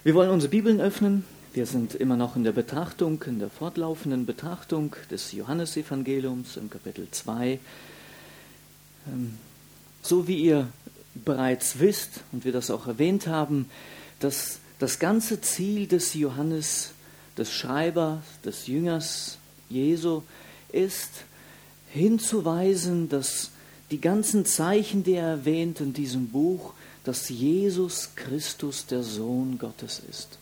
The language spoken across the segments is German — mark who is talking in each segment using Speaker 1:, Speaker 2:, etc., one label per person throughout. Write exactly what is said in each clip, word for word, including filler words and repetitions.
Speaker 1: Wir wollen unsere Bibeln öffnen. Wir sind immer noch in der Betrachtung, in der fortlaufenden Betrachtung des Johannesevangeliums im Kapitel zwei. So wie ihr bereits wisst und wir das auch erwähnt haben, dass das ganze Ziel des Johannes, des Schreibers, des Jüngers Jesu ist, hinzuweisen, dass die ganzen Zeichen, die er erwähnt in diesem Buch, dass Jesus Christus der Sohn Gottes ist.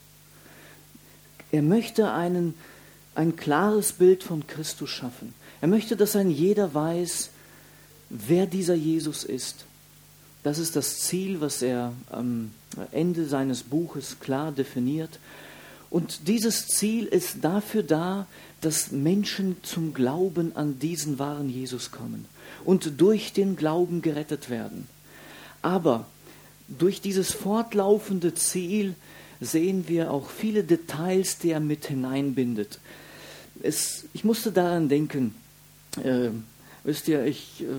Speaker 1: Er möchte einen, ein klares Bild von Christus schaffen. Er möchte, dass ein jeder weiß, wer dieser Jesus ist. Das ist das Ziel, was er am Ende seines Buches klar definiert. Und dieses Ziel ist dafür da, dass Menschen zum Glauben an diesen wahren Jesus kommen und durch den Glauben gerettet werden. Aber durch dieses fortlaufende Ziel sehen wir auch viele Details, die er mit hineinbindet. Es, ich musste daran denken, äh, wisst ihr, ich, äh,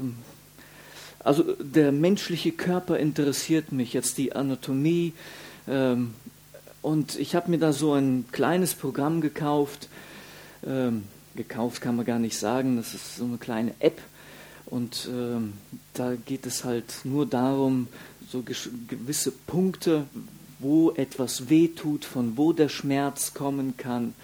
Speaker 1: also der menschliche Körper interessiert mich, jetzt die Anatomie, äh, und ich habe mir da so ein kleines Programm gekauft, äh, gekauft kann man gar nicht sagen, das ist so eine kleine App, und äh, da geht es halt nur darum, so gewisse Punkte, wo etwas wehtut, von wo der Schmerz kommen kann,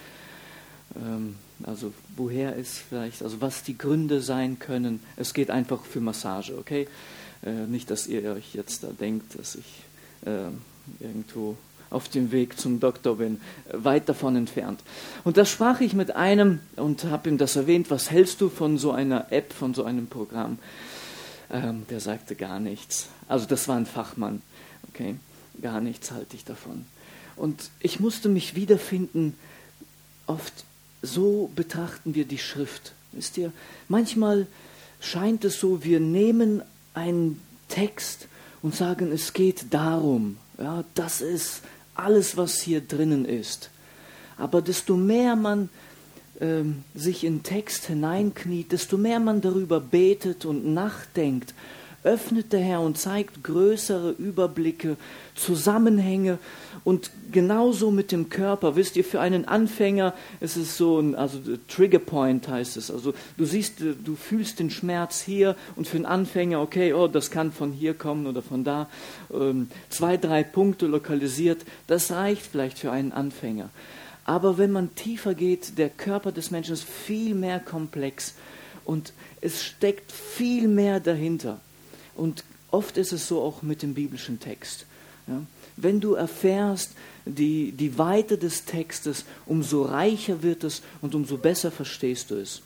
Speaker 1: ähm, also woher es vielleicht, also was die Gründe sein können. Es geht einfach für Massage, okay? Äh, nicht, dass ihr euch jetzt da denkt, dass ich äh, irgendwo auf dem Weg zum Doktor bin, weit davon entfernt. Und da sprach ich mit einem und habe ihm das erwähnt, was hältst du von so einer App, von so einem Programm? Ähm, der sagte gar nichts. Also das war ein Fachmann, okay? Gar nichts halte ich davon. Und ich musste mich wiederfinden, oft so betrachten wir die Schrift. Wisst ihr, manchmal scheint es so, wir nehmen einen Text und sagen, es geht darum, ja, das ist alles, was hier drinnen ist. Aber desto mehr man ähm, sich in Text hineinkniet, desto mehr man darüber betet und nachdenkt, öffnet der Herr und zeigt größere Überblicke, Zusammenhänge, und genauso mit dem Körper. Wisst ihr, für einen Anfänger ist es so ein, also Trigger Point heißt es, also du siehst, du fühlst den Schmerz hier, und für einen Anfänger, okay, oh, das kann von hier kommen oder von da, ähm, zwei, drei Punkte lokalisiert, das reicht vielleicht für einen Anfänger. Aber wenn man tiefer geht, der Körper des Menschen ist viel mehr komplex und es steckt viel mehr dahinter. Und oft ist es so auch mit dem biblischen Text. Ja? Wenn du erfährst die, die Weite des Textes, umso reicher wird es und umso besser verstehst du es.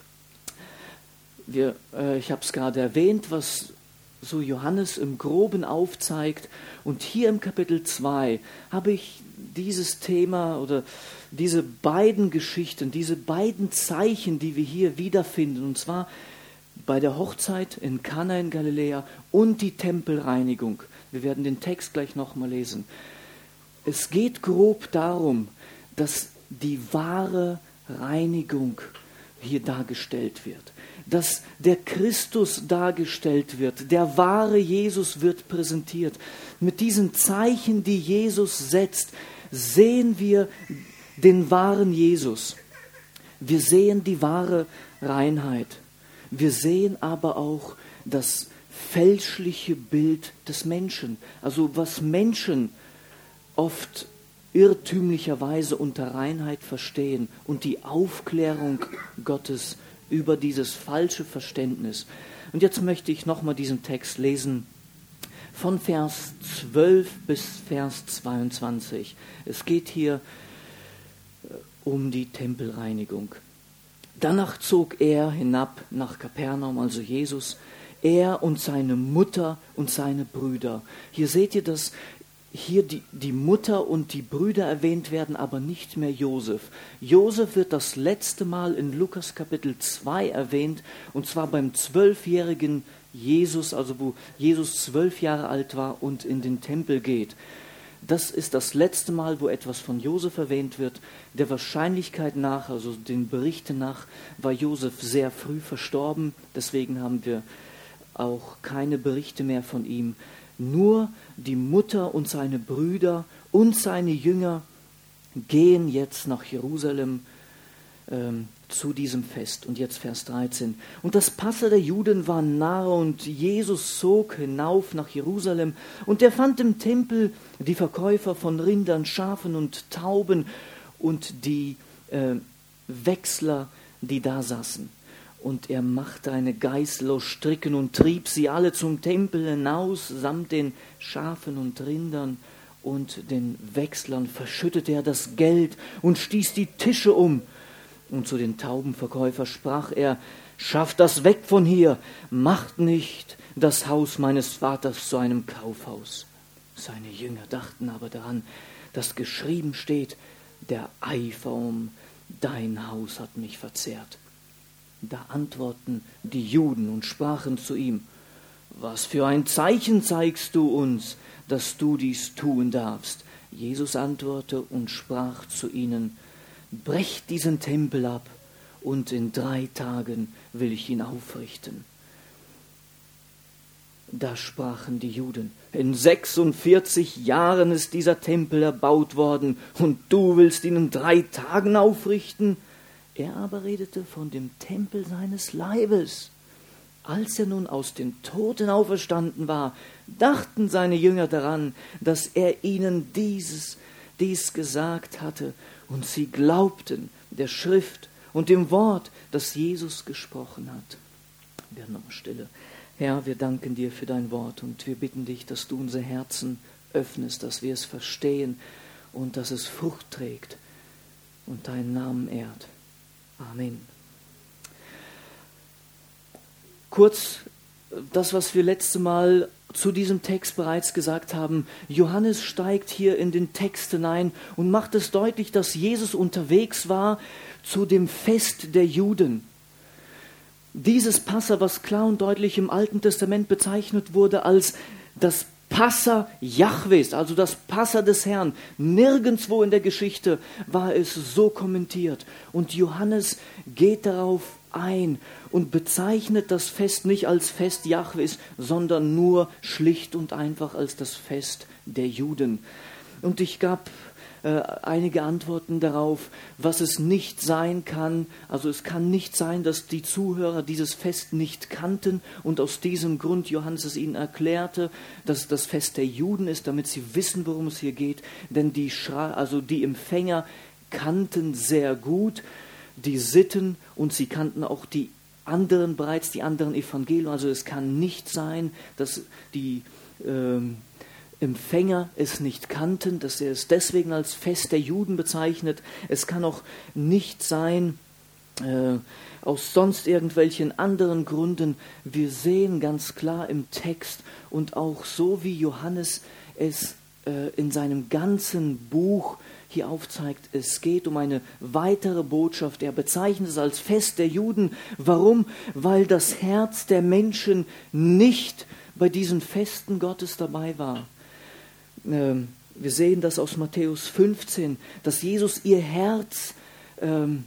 Speaker 1: Wir, äh, ich habe es gerade erwähnt, was so Johannes im Groben aufzeigt. Und hier im Kapitel zwei habe ich dieses Thema oder diese beiden Geschichten, diese beiden Zeichen, die wir hier wiederfinden, und zwar bei der Hochzeit in Kana in Galiläa und die Tempelreinigung. Wir werden den Text gleich nochmal lesen. Es geht grob darum, dass die wahre Reinigung hier dargestellt wird. Dass der Christus dargestellt wird. Der wahre Jesus wird präsentiert. Mit diesen Zeichen, die Jesus setzt, sehen wir den wahren Jesus. Wir sehen die wahre Reinheit. Wir sehen aber auch das fälschliche Bild des Menschen, also was Menschen oft irrtümlicherweise unter Reinheit verstehen, und die Aufklärung Gottes über dieses falsche Verständnis. Und jetzt möchte ich nochmal diesen Text lesen, von Vers zwölf bis Vers zweiundzwanzig. Es geht hier um die Tempelreinigung. Danach zog er hinab nach Kapernaum, also Jesus, er und seine Mutter und seine Brüder. Hier seht ihr, dass hier die, die Mutter und die Brüder erwähnt werden, aber nicht mehr Josef. Josef wird das letzte Mal in Lukas Kapitel zwei erwähnt, und zwar beim zwölfjährigen Jesus, also wo Jesus zwölf Jahre alt war und in den Tempel geht. Das ist das letzte Mal, wo etwas von Josef erwähnt wird. Der Wahrscheinlichkeit nach, also den Berichten nach, war Josef sehr früh verstorben. Deswegen haben wir auch keine Berichte mehr von ihm. Nur die Mutter und seine Brüder und seine Jünger gehen jetzt nach Jerusalem ähm, zu diesem Fest. Und jetzt Vers dreizehn. Und das Passa der Juden war nahe und Jesus zog hinauf nach Jerusalem und er fand im Tempel die Verkäufer von Rindern, Schafen und Tauben und die äh, Wechsler, die da saßen. Und er machte eine Geißel aus Stricken und trieb sie alle zum Tempel hinaus, samt den Schafen und Rindern und den Wechslern verschüttete er das Geld und stieß die Tische um. Und zu den Taubenverkäufer sprach er: Schafft das weg von hier, macht nicht das Haus meines Vaters zu einem Kaufhaus. Seine Jünger dachten aber daran, dass geschrieben steht: Der Eifer um dein Haus hat mich verzehrt. Da antworten die Juden und sprachen zu ihm: Was für ein Zeichen zeigst du uns, dass du dies tun darfst? Jesus antwortete und sprach zu ihnen: Brecht diesen Tempel ab, und in drei Tagen will ich ihn aufrichten. Da sprachen die Juden: In sechsundvierzig Jahren ist dieser Tempel erbaut worden, und du willst ihn in drei Tagen aufrichten? Er aber redete von dem Tempel seines Leibes. Als er nun aus den Toten auferstanden war, dachten seine Jünger daran, dass er ihnen dieses, dies gesagt hatte, und sie glaubten der Schrift und dem Wort, das Jesus gesprochen hat. Wir werden nochmal Stille. Herr, wir danken dir für dein Wort und wir bitten dich, dass du unsere Herzen öffnest, dass wir es verstehen und dass es Frucht trägt und deinen Namen ehrt. Amen. Kurz das, was wir letzte Mal zu diesem Text bereits gesagt haben. Johannes steigt hier in den Text hinein und macht es deutlich, dass Jesus unterwegs war zu dem Fest der Juden. Dieses Passa, was klar und deutlich im Alten Testament bezeichnet wurde als das Passa Jahwes, also das Passa des Herrn. Nirgendwo in der Geschichte war es so kommentiert. Und Johannes geht darauf ein und bezeichnet das Fest nicht als Fest Jahwes, sondern nur schlicht und einfach als das Fest der Juden. Und ich gab äh, einige Antworten darauf, was es nicht sein kann. Also es kann nicht sein, dass die Zuhörer dieses Fest nicht kannten und aus diesem Grund Johannes es ihnen erklärte, dass es das Fest der Juden ist, damit sie wissen, worum es hier geht. Denn die, Schra- also die Empfänger kannten sehr gut die Sitten und sie kannten auch die anderen, bereits die anderen Evangelien. Also es kann nicht sein, dass die ähm, Empfänger es nicht kannten, dass er es deswegen als Fest der Juden bezeichnet. Es kann auch nicht sein, äh, aus sonst irgendwelchen anderen Gründen. Wir sehen ganz klar im Text und auch so, wie Johannes es äh, in seinem ganzen Buch hier aufzeigt, es geht um eine weitere Botschaft. Er bezeichnet es als Fest der Juden. Warum? Weil das Herz der Menschen nicht bei diesen Festen Gottes dabei war. Ähm, wir sehen das aus Matthäus fünfzehn, dass Jesus ihr Herz ähm,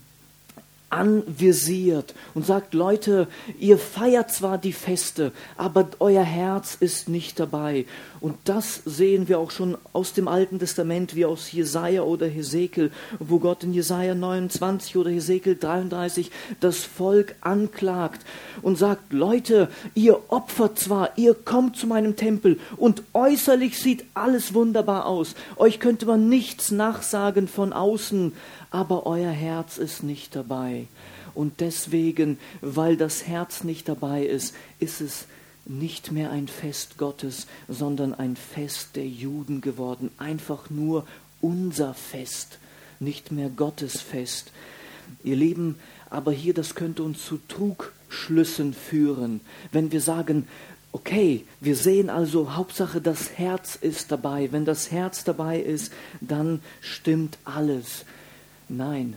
Speaker 1: anvisiert und sagt: Leute, ihr feiert zwar die Feste, aber euer Herz ist nicht dabei. Und das sehen wir auch schon aus dem Alten Testament, wie aus Jesaja oder Hesekiel, wo Gott in Jesaja neunundzwanzig oder Hesekiel dreiunddreißig das Volk anklagt und sagt: Leute, ihr opfert zwar, ihr kommt zu meinem Tempel und äußerlich sieht alles wunderbar aus. Euch könnte man nichts nachsagen von außen, aber euer Herz ist nicht dabei. Und deswegen, weil das Herz nicht dabei ist, ist es nicht mehr ein Fest Gottes, sondern ein Fest der Juden geworden. Einfach nur unser Fest, nicht mehr Gottes Fest. Ihr Lieben, aber hier, das könnte uns zu Trugschlüssen führen, wenn wir sagen: Okay, wir sehen also, Hauptsache das Herz ist dabei. Wenn das Herz dabei ist, dann stimmt alles. Nein,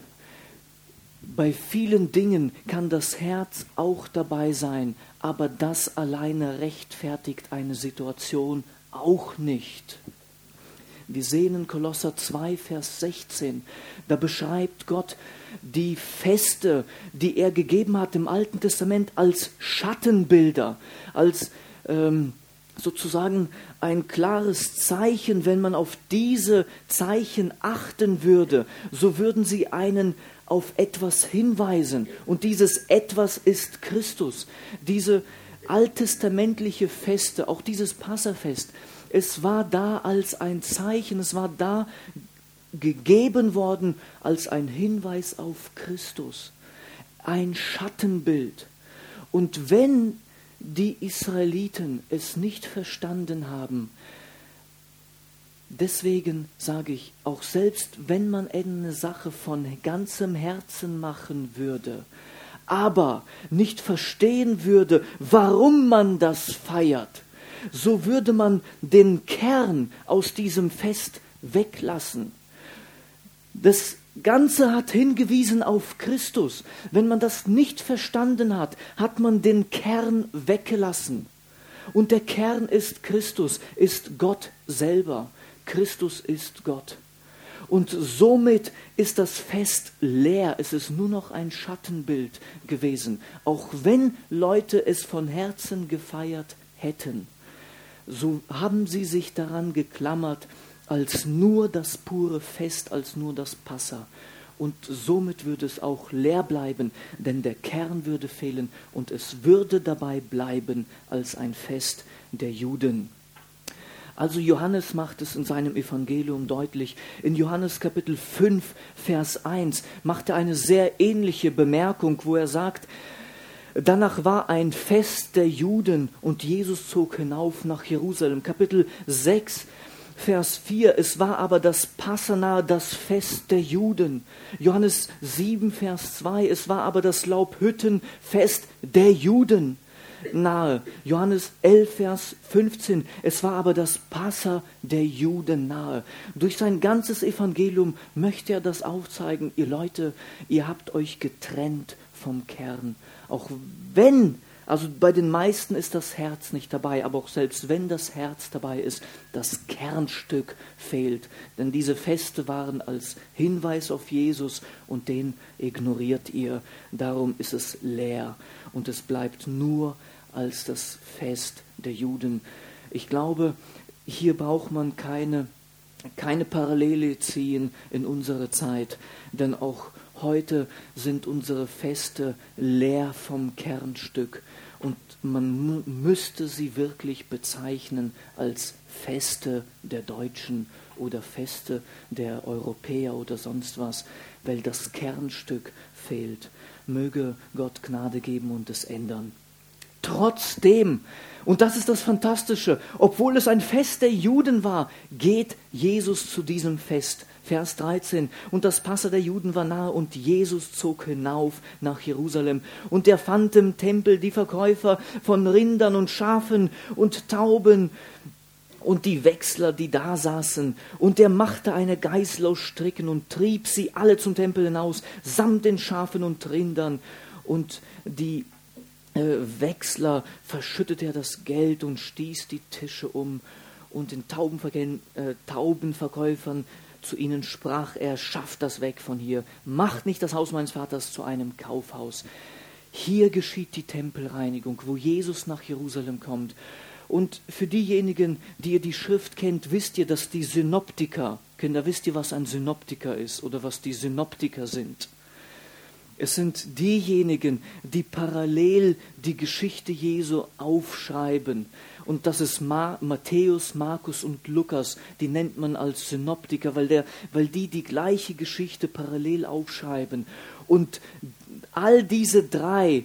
Speaker 1: bei vielen Dingen kann das Herz auch dabei sein, aber das alleine rechtfertigt eine Situation auch nicht. Wir sehen in Kolosser zwei, Vers sechzehn, da beschreibt Gott die Feste, die er gegeben hat im Alten Testament, als Schattenbilder, als ähm, sozusagen ein klares Zeichen. Wenn man auf diese Zeichen achten würde, so würden sie einen auf etwas hinweisen. Und dieses Etwas ist Christus. Diese alttestamentliche Feste, auch dieses Passafest, es war da als ein Zeichen, es war da gegeben worden als ein Hinweis auf Christus, ein Schattenbild. Und wenn die Israeliten es nicht verstanden haben, deswegen sage ich, auch selbst wenn man eine Sache von ganzem Herzen machen würde, aber nicht verstehen würde, warum man das feiert, so würde man den Kern aus diesem Fest weglassen. Das Ganze hat hingewiesen auf Christus. Wenn man das nicht verstanden hat, hat man den Kern weggelassen. Und der Kern ist Christus, ist Gott selber. Christus ist Gott. Und somit ist das Fest leer. Es ist nur noch ein Schattenbild gewesen. Auch wenn Leute es von Herzen gefeiert hätten, so haben sie sich daran geklammert, als nur das pure Fest, als nur das Passa. Und somit würde es auch leer bleiben, denn der Kern würde fehlen und es würde dabei bleiben als ein Fest der Juden. Also Johannes macht es in seinem Evangelium deutlich. In Johannes Kapitel fünf, Vers eins macht er eine sehr ähnliche Bemerkung, wo er sagt, danach war ein Fest der Juden und Jesus zog hinauf nach Jerusalem. Kapitel sechs, Vers vier, es war aber das Passanahe, das Fest der Juden. Johannes sieben, Vers zwei, es war aber das Laubhüttenfest der Juden nahe. Johannes elf, Vers fünfzehn, es war aber das Passa der Juden nahe. Durch sein ganzes Evangelium möchte er das aufzeigen. Ihr Leute, ihr habt euch getrennt vom Kern. Auch wenn, also bei den meisten ist das Herz nicht dabei, aber auch selbst wenn das Herz dabei ist, das Kernstück fehlt. Denn diese Feste waren als Hinweis auf Jesus und den ignoriert ihr. Darum ist es leer und es bleibt nur als das Fest der Juden. Ich glaube, hier braucht man keine, keine Parallele ziehen in unsere Zeit, denn auch heute sind unsere Feste leer vom Kernstück und man müsste sie wirklich bezeichnen als Feste der Deutschen oder Feste der Europäer oder sonst was, weil das Kernstück fehlt. Möge Gott Gnade geben und es ändern. Trotzdem, und das ist das Fantastische, obwohl es ein Fest der Juden war, geht Jesus zu diesem Fest. Vers dreizehn, und das Passa der Juden war nahe und Jesus zog hinauf nach Jerusalem. Und er fand im Tempel die Verkäufer von Rindern und Schafen und Tauben und die Wechsler, die da saßen. Und er machte eine Geißel aus Stricken und trieb sie alle zum Tempel hinaus, samt den Schafen und Rindern. Und die äh, Wechsler verschüttete er das Geld und stieß die Tische um. Und den Taubenverkä- äh, Taubenverkäufern zu ihnen sprach er, schafft das weg von hier, macht nicht das Haus meines Vaters zu einem Kaufhaus. Hier geschieht die Tempelreinigung, wo Jesus nach Jerusalem kommt. Und für diejenigen, die ihr die Schrift kennt, wisst ihr, dass die Synoptiker, Kinder, wisst ihr, was ein Synoptiker ist oder was die Synoptiker sind? Es sind diejenigen, die parallel die Geschichte Jesu aufschreiben. Und das ist Ma- Matthäus, Markus und Lukas, die nennt man als Synoptiker, weil, der, weil die die gleiche Geschichte parallel aufschreiben. Und all diese drei,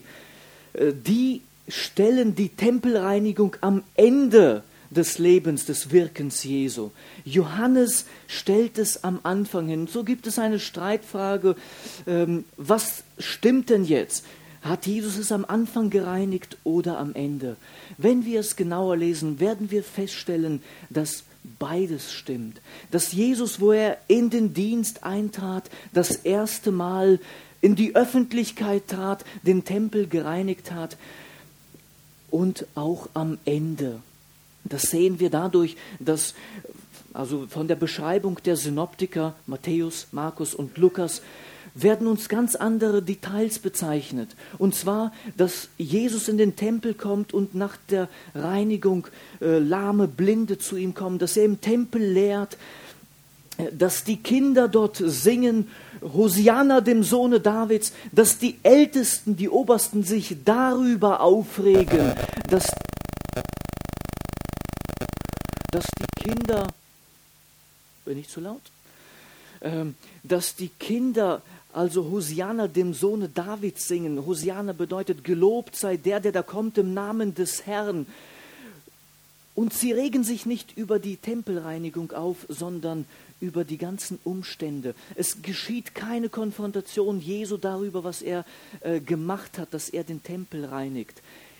Speaker 1: die stellen die Tempelreinigung am Ende des Lebens, des Wirkens Jesu. Johannes stellt es am Anfang hin. So gibt es eine Streitfrage, ähm, was stimmt denn jetzt? Hat Jesus es am Anfang gereinigt oder am Ende? Wenn wir es genauer lesen, werden wir feststellen, dass beides stimmt. Dass Jesus, wo er in den Dienst eintrat, das erste Mal in die Öffentlichkeit trat, den Tempel gereinigt hat und auch am Ende. Das sehen wir dadurch, dass also von der Beschreibung der Synoptiker, Matthäus, Markus und Lukas, werden uns ganz andere Details bezeichnet. Und zwar, dass Jesus in den Tempel kommt und nach der Reinigung äh, Lahme, Blinde zu ihm kommen, dass er im Tempel lehrt, äh, dass die Kinder dort singen, Hosianna dem Sohne Davids, dass die Ältesten, die Obersten sich darüber aufregen, dass, dass die Kinder, bin ich zu laut? Ähm, dass die Kinder also Hosianna dem Sohne Davids singen. Hosianna bedeutet, gelobt sei der, der da kommt im Namen des Herrn. Und sie regen sich nicht über die Tempelreinigung auf, sondern über die ganzen Umstände. Es geschieht keine Konfrontation Jesu darüber, was er äh, gemacht hat, dass er den Tempel reinigt.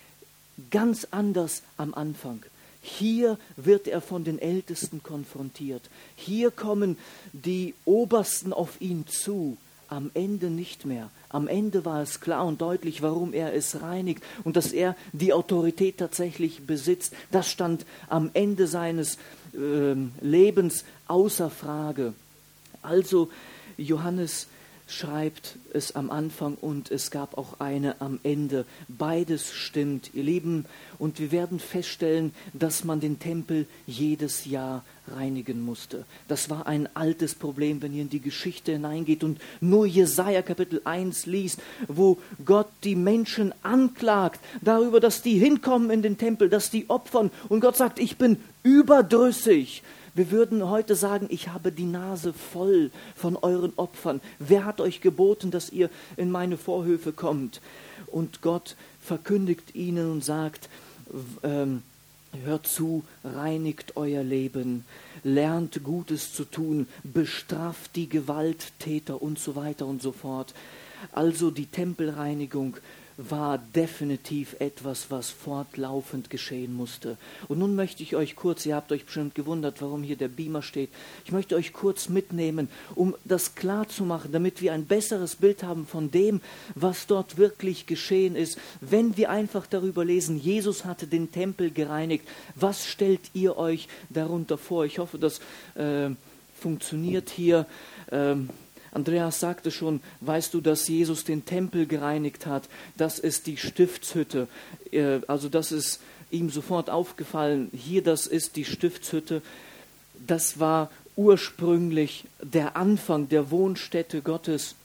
Speaker 1: Ganz anders am Anfang. Hier wird er von den Ältesten konfrontiert. Hier kommen die Obersten auf ihn zu. Am Ende nicht mehr. Am Ende war es klar und deutlich, warum er es reinigt und dass er die Autorität tatsächlich besitzt. Das stand am Ende seines äh, Lebens außer Frage. Also Johannes schreibt es am Anfang und es gab auch eine am Ende. Beides stimmt, ihr Lieben. Und wir werden feststellen, dass man den Tempel jedes Jahr reinigen musste. Das war ein altes Problem, wenn ihr in die Geschichte hineingeht und nur Jesaja Kapitel eins liest, wo Gott die Menschen anklagt darüber, dass die hinkommen in den Tempel, dass die opfern. Und Gott sagt, ich bin überdrüssig. Wir würden heute sagen, ich habe die Nase voll von euren Opfern. Wer hat euch geboten, dass ihr in meine Vorhöfe kommt? Und Gott verkündigt ihnen und sagt, ähm, hört zu, reinigt euer Leben, lernt Gutes zu tun, bestraft die Gewalttäter und so weiter und so fort. Also die Tempelreinigung war definitiv etwas, was fortlaufend geschehen musste. Und nun möchte ich euch kurz, ihr habt euch bestimmt gewundert, warum hier der Beamer steht, ich möchte euch kurz mitnehmen, um das klar zu machen, damit wir ein besseres Bild haben von dem, was dort wirklich geschehen ist. Wenn wir einfach darüber lesen, Jesus hatte den Tempel gereinigt, was stellt ihr euch darunter vor? Ich hoffe, das äh, funktioniert hier. Ähm, Andreas sagte schon, weißt du, dass Jesus den Tempel gereinigt hat? Das ist die Stiftshütte. Also das ist ihm sofort aufgefallen. Hier, das ist die Stiftshütte. Das war ursprünglich der Anfang der Wohnstätte Gottes.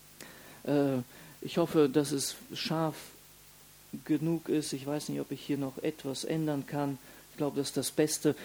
Speaker 1: Ich hoffe, dass es scharf genug ist. Ich weiß nicht, ob ich hier noch etwas ändern kann. Ich glaube, das ist das Beste.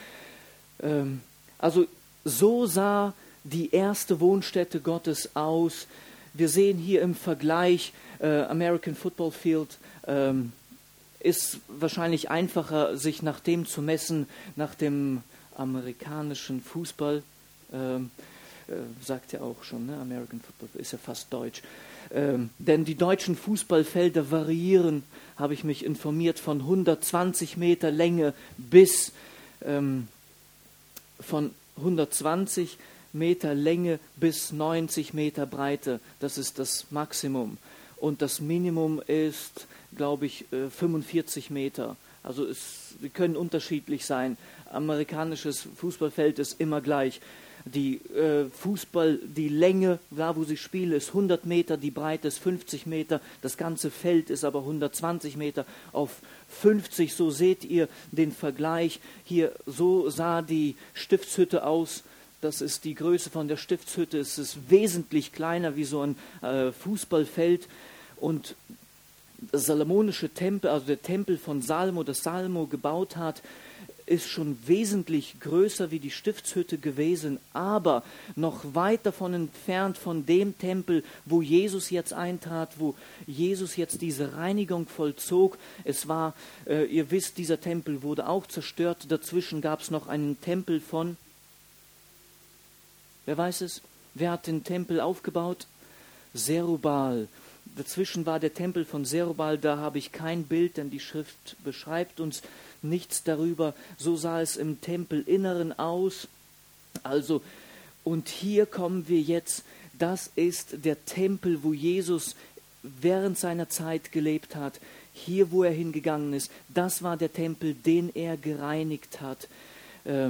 Speaker 1: Also so sah die erste Wohnstätte Gottes aus. Wir sehen hier im Vergleich, äh, American Football Field ähm, ist wahrscheinlich einfacher, sich nach dem zu messen, nach dem amerikanischen Fußball. Ähm, äh, sagt ja auch schon, ne? American Football ist ja fast deutsch. Ähm, denn die deutschen Fußballfelder variieren, habe ich mich informiert, von hundertzwanzig Meter Länge bis ähm, von hundertzwanzig Meter Länge bis neunzig Meter Breite. Das ist das Maximum. Und das Minimum ist, glaube ich, fünfundvierzig Meter. Also es, sie können unterschiedlich sein. Amerikanisches Fußballfeld ist immer gleich. Die äh, Fußball, die Länge, da wo sie spielen, ist hundert Meter, die Breite ist fünfzig Meter, das ganze Feld ist aber hundertzwanzig Meter auf fünfzig. So seht ihr den Vergleich. Hier, so sah die Stiftshütte aus. Das ist die Größe von der Stiftshütte. Es ist wesentlich kleiner wie so ein äh, Fußballfeld. Und der salomonische Tempel, also der Tempel von Salomo, das Salomo gebaut hat, ist schon wesentlich größer wie die Stiftshütte gewesen, aber noch weit davon entfernt von dem Tempel, wo Jesus jetzt eintrat, wo Jesus jetzt diese Reinigung vollzog. Es war, äh, ihr wisst, dieser Tempel wurde auch zerstört. Dazwischen gab es noch einen Tempel von, wer weiß es? Wer hat den Tempel aufgebaut? Zerubal. Dazwischen war der Tempel von Zerubal, da habe ich kein Bild, denn die Schrift beschreibt uns nichts darüber. So sah es im Tempelinneren aus. Also, und hier kommen wir jetzt, das ist der Tempel, wo Jesus während seiner Zeit gelebt hat. Hier, wo er hingegangen ist, das war der Tempel, den er gereinigt hat. Ähm,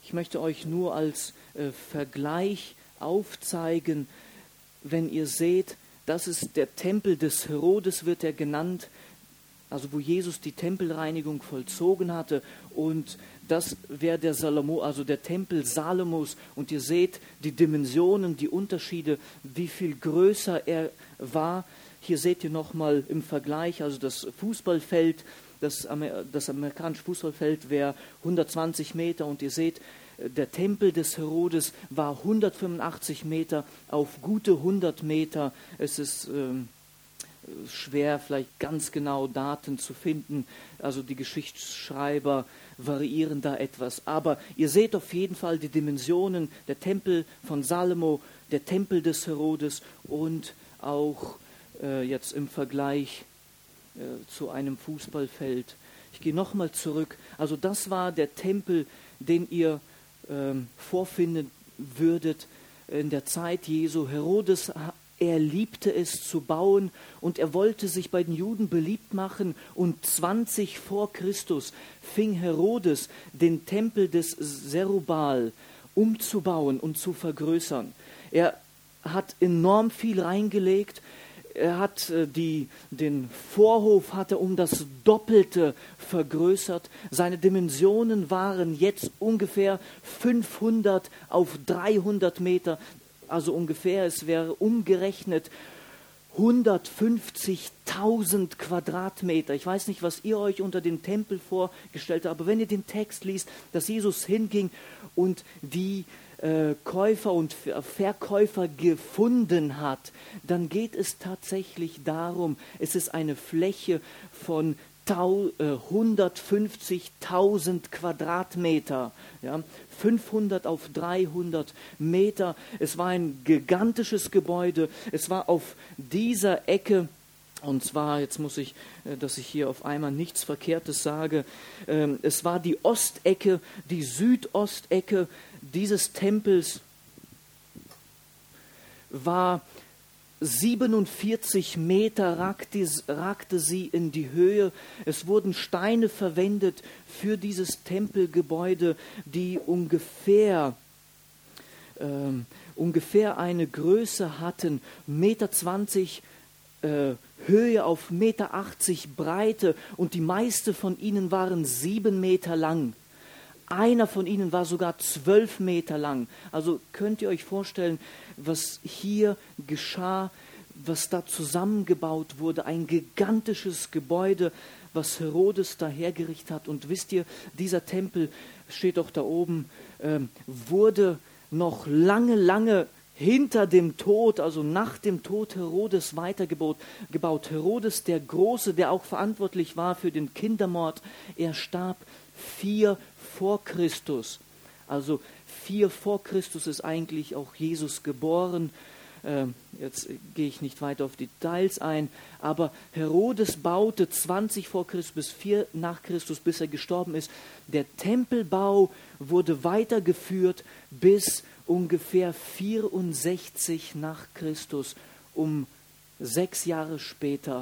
Speaker 1: Ich möchte euch nur als äh, Vergleich aufzeigen, wenn ihr seht, das ist der Tempel des Herodes, wird er genannt, also wo Jesus die Tempelreinigung vollzogen hatte, und das wäre der Salomo, also der Tempel Salomos, und ihr seht die Dimensionen, die Unterschiede, wie viel größer er war. Hier seht ihr nochmal im Vergleich, also das Fußballfeld, das, Amer- das amerikanische Fußballfeld wäre hundertzwanzig Meter, und ihr seht, der Tempel des Herodes war hundertfünfundachtzig Meter auf gute hundert Meter. Es ist ähm, schwer, vielleicht ganz genau Daten zu finden. Also die Geschichtsschreiber variieren da etwas. Aber ihr seht auf jeden Fall die Dimensionen, der Tempel von Salomo, der Tempel des Herodes und auch äh, jetzt im Vergleich äh, zu einem Fußballfeld. Ich gehe nochmal zurück. Also das war der Tempel, den ihr ähm, vorfinden würdet in der Zeit Jesu. Herodes, er liebte es zu bauen und er wollte sich bei den Juden beliebt machen, und zwanzig vor Christus fing Herodes den Tempel des Zerubal umzubauen und zu vergrößern. Er hat enorm viel reingelegt. Er hat äh, die, den Vorhof hat er um das Doppelte vergrößert. Seine Dimensionen waren jetzt ungefähr fünfhundert auf dreihundert Meter. Also ungefähr, es wäre umgerechnet hundertfünfzigtausend Quadratmeter. Ich weiß nicht, was ihr euch unter dem Tempel vorgestellt habt, aber wenn ihr den Text liest, dass Jesus hinging und die äh, Käufer und Verkäufer gefunden hat, dann geht es tatsächlich darum, es ist eine Fläche von hundertfünfzigtausend Quadratmeter, ja, fünfhundert auf dreihundert Meter. Es war ein gigantisches Gebäude. Es war auf dieser Ecke, und zwar, jetzt muss ich, dass ich hier auf einmal nichts Verkehrtes sage, es war die Ostecke, die Südostecke dieses Tempels war siebenundvierzig Meter ragte, ragte sie in die Höhe. Es wurden Steine verwendet für dieses Tempelgebäude, die ungefähr, ähm, ungefähr eine Größe hatten, Meter zwanzig äh, Höhe auf Meter achtzig Breite, und die meiste von ihnen waren sieben Meter lang. Einer von ihnen war sogar zwölf Meter lang. Also könnt ihr euch vorstellen, was hier geschah, was da zusammengebaut wurde. Ein gigantisches Gebäude, was Herodes da hergerichtet hat. Und wisst ihr, dieser Tempel, steht doch da oben, äh, wurde noch lange, lange hinter dem Tod, also nach dem Tod Herodes weitergebaut. Gebaut. Herodes der Große, der auch verantwortlich war für den Kindermord, er starb vier vor Christus. Also vier vor Christus ist eigentlich auch Jesus geboren. Ähm, jetzt gehe ich nicht weiter auf Details ein, aber Herodes baute zwanzig vor Christus bis vier nach Christus, bis er gestorben ist. Der Tempelbau wurde weitergeführt bis ungefähr vierundsechzig nach Christus, um sechs Jahre später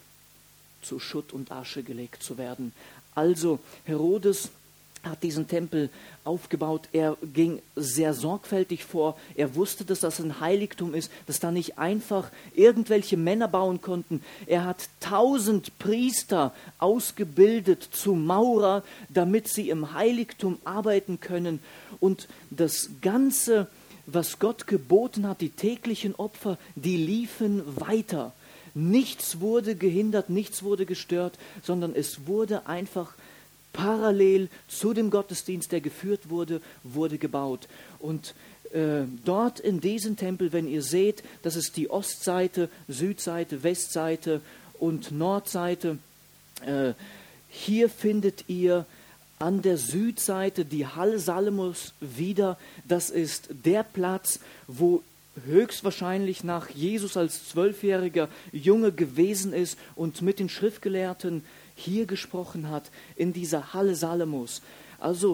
Speaker 1: zu Schutt und Asche gelegt zu werden. Also Herodes hat diesen Tempel aufgebaut. Er ging sehr sorgfältig vor. Er wusste, dass das ein Heiligtum ist, dass da nicht einfach irgendwelche Männer bauen konnten. Er hat tausend Priester ausgebildet zu Maurer, damit sie im Heiligtum arbeiten können. Und das Ganze, was Gott geboten hat, die täglichen Opfer, die liefen weiter. Nichts wurde gehindert, nichts wurde gestört, sondern es wurde einfach parallel zu dem Gottesdienst, der geführt wurde, wurde gebaut. Und äh, dort in diesem Tempel, wenn ihr seht, das ist die Ostseite, Südseite, Westseite und Nordseite, äh, hier findet ihr an der Südseite die Halle Salomos wieder. Das ist der Platz, wo höchstwahrscheinlich nach Jesus als zwölfjähriger Junge gewesen ist und mit den Schriftgelehrten hier gesprochen hat, in dieser Halle Salomos. Also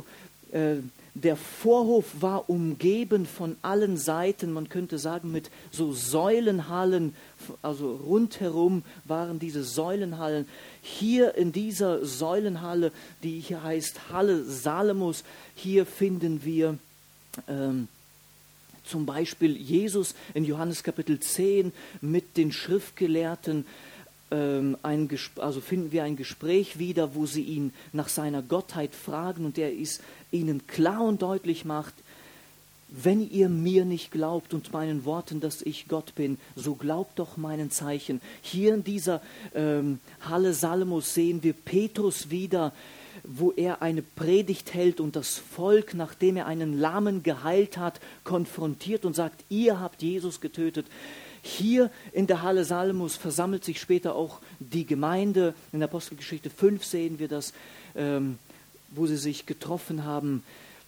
Speaker 1: äh, der Vorhof war umgeben von allen Seiten, man könnte sagen mit so Säulenhallen, also rundherum waren diese Säulenhallen. Hier in dieser Säulenhalle, die hier heißt Halle Salomos, hier finden wir ähm, zum Beispiel Jesus in Johannes Kapitel zehn mit den Schriftgelehrten. Ein, also finden wir ein Gespräch wieder, wo sie ihn nach seiner Gottheit fragen und er ist ihnen klar und deutlich macht, wenn ihr mir nicht glaubt und meinen Worten, dass ich Gott bin, so glaubt doch meinen Zeichen. Hier in dieser ähm, Halle Salomos sehen wir Petrus wieder, wo er eine Predigt hält und das Volk, nachdem er einen Lahmen geheilt hat, konfrontiert und sagt, ihr habt Jesus getötet. Hier in der Halle Salomos versammelt sich später auch die Gemeinde. In der Apostelgeschichte fünf sehen wir das, ähm, wo sie sich getroffen haben.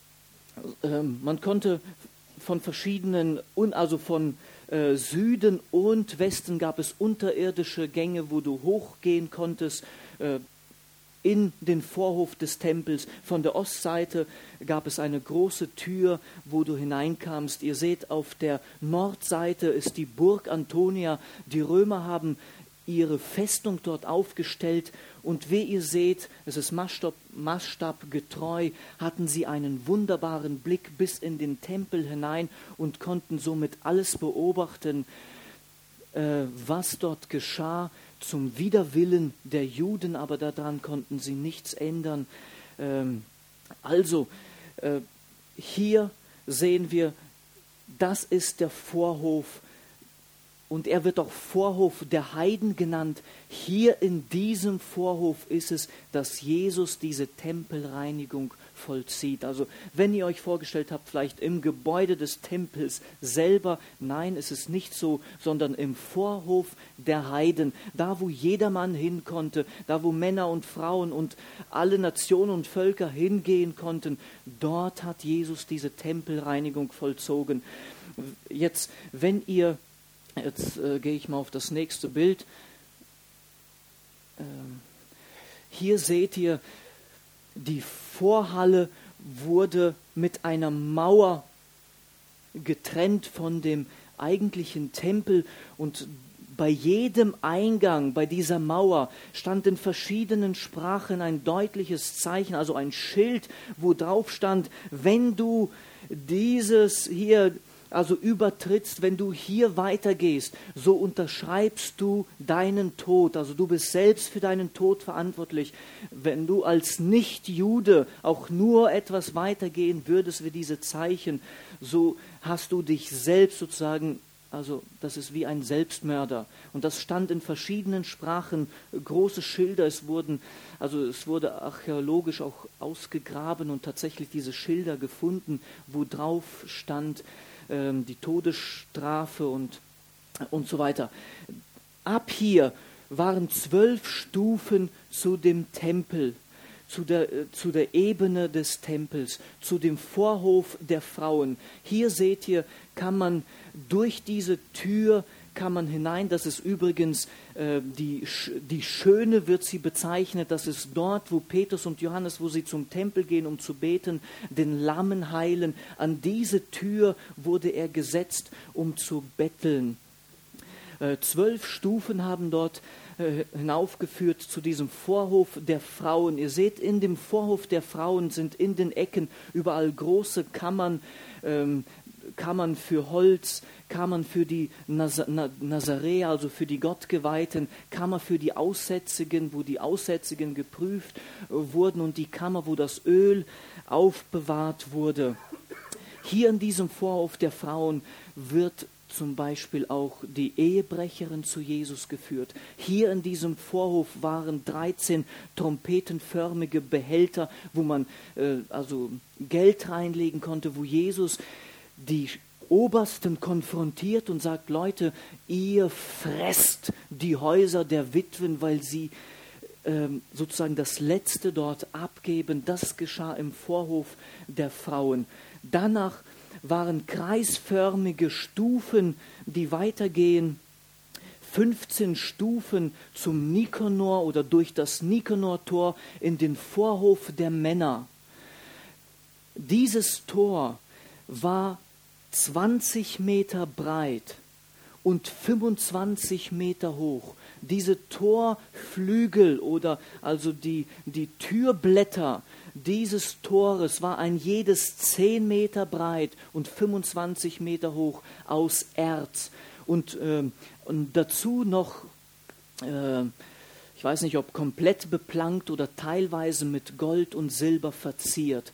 Speaker 1: Ähm, man konnte von verschiedenen, also von äh, Süden und Westen gab es unterirdische Gänge, wo du hochgehen konntest, äh, in den Vorhof des Tempels. Von der Ostseite gab es eine große Tür, wo du hineinkamst. Ihr seht, auf der Nordseite ist die Burg Antonia. Die Römer haben ihre Festung dort aufgestellt und wie ihr seht, es ist Maßstab, maßstabgetreu, hatten sie einen wunderbaren Blick bis in den Tempel hinein und konnten somit alles beobachten, äh, was dort geschah, zum Widerwillen der Juden, aber daran konnten sie nichts ändern. Ähm, also, äh, hier sehen wir, das ist der Vorhof und er wird auch Vorhof der Heiden genannt. Hier in diesem Vorhof ist es, dass Jesus diese Tempelreinigung vollzieht. Also wenn ihr euch vorgestellt habt, vielleicht im Gebäude des Tempels selber, nein, es ist nicht so, sondern im Vorhof der Heiden, da wo jedermann hin konnte, da wo Männer und Frauen und alle Nationen und Völker hingehen konnten, dort hat Jesus diese Tempelreinigung vollzogen. Jetzt, wenn ihr, jetzt äh, gehe ich mal auf das nächste Bild, ähm, hier seht ihr, die Vorhalle wurde mit einer Mauer getrennt von dem eigentlichen Tempel und bei jedem Eingang, bei dieser Mauer, stand in verschiedenen Sprachen ein deutliches Zeichen, also ein Schild, wo drauf stand, wenn du dieses hier also übertrittst, wenn du hier weitergehst, so unterschreibst du deinen Tod. Also du bist selbst für deinen Tod verantwortlich. Wenn du als Nicht-Jude auch nur etwas weitergehen würdest wie diese Zeichen, so hast du dich selbst sozusagen, also das ist wie ein Selbstmörder. Und das stand in verschiedenen Sprachen, große Schilder, es wurden, also es wurde archäologisch auch ausgegraben und tatsächlich diese Schilder gefunden, wo drauf stand, die Todesstrafe und, und so weiter. Ab hier waren zwölf Stufen zu dem Tempel, zu der, zu der Ebene des Tempels, zu dem Vorhof der Frauen. Hier seht ihr, kann man durch diese Tür kann man hinein, das ist übrigens äh, die, die Schöne wird sie bezeichnet, das ist dort, wo Petrus und Johannes, wo sie zum Tempel gehen, um zu beten, den Lahmen heilen. An diese Tür wurde er gesetzt, um zu betteln. Äh, zwölf Stufen haben dort äh, hinaufgeführt zu diesem Vorhof der Frauen. Ihr seht, in dem Vorhof der Frauen sind in den Ecken überall große Kammern, ähm, Kammern für Holz, Kammern für die Naz- Na- Nazaräer, also für die Gottgeweihten, Kammer für die Aussätzigen, wo die Aussätzigen geprüft äh, wurden und die Kammer, wo das Öl aufbewahrt wurde. Hier in diesem Vorhof der Frauen wird zum Beispiel auch die Ehebrecherin zu Jesus geführt. Hier in diesem Vorhof waren dreizehn trompetenförmige Behälter, wo man äh, also Geld reinlegen konnte, wo Jesus die Obersten konfrontiert und sagt, Leute, ihr fresst die Häuser der Witwen, weil sie ähm, sozusagen das Letzte dort abgeben. Das geschah im Vorhof der Frauen. Danach waren kreisförmige Stufen, die weitergehen, fünfzehn Stufen zum Nikanor oder durch das Nikanor-Tor in den Vorhof der Männer. Dieses Tor war zwanzig Meter breit und fünfundzwanzig Meter hoch. Diese Torflügel oder also die, die Türblätter dieses Tores war ein jedes zehn Meter breit und fünfundzwanzig Meter hoch aus Erz. Und, äh, und dazu noch, äh, ich weiß nicht, ob komplett beplankt oder teilweise mit Gold und Silber verziert.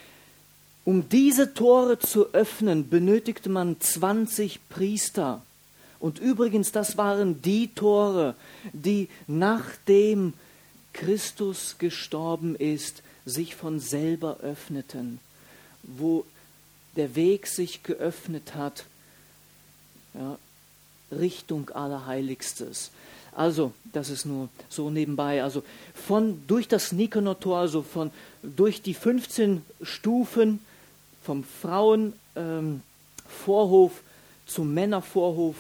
Speaker 1: Um diese Tore zu öffnen, benötigte man zwanzig Priester. Und übrigens, das waren die Tore, die nachdem Christus gestorben ist, sich von selber öffneten, wo der Weg sich geöffnet hat, ja, Richtung Allerheiligstes. Also, das ist nur so nebenbei, also von, durch das Nikanor-Tor, also von, durch die fünfzehn Stufen vom Frauenvorhof ähm, zum Männervorhof